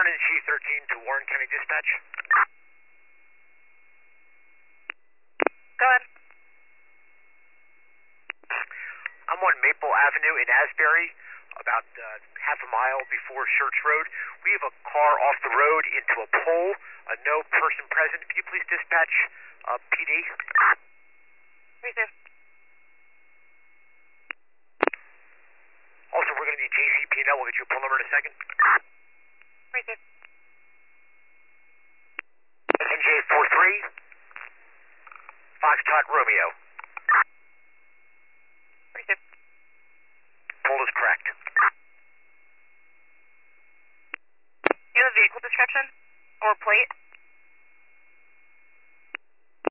Vernon C13 to Warren County Dispatch. Go ahead. I'm on Maple Avenue in Asbury, about half a mile before Church Road. We have a car off the road into a pole, no person present. Can you please dispatch PD? Receive. Also, we're going to need JCP&L. We'll get you a pull number in a second. Receive. NJ43, Foxtrot Romeo. Receive. Pull is correct. Do you have a vehicle description or plate?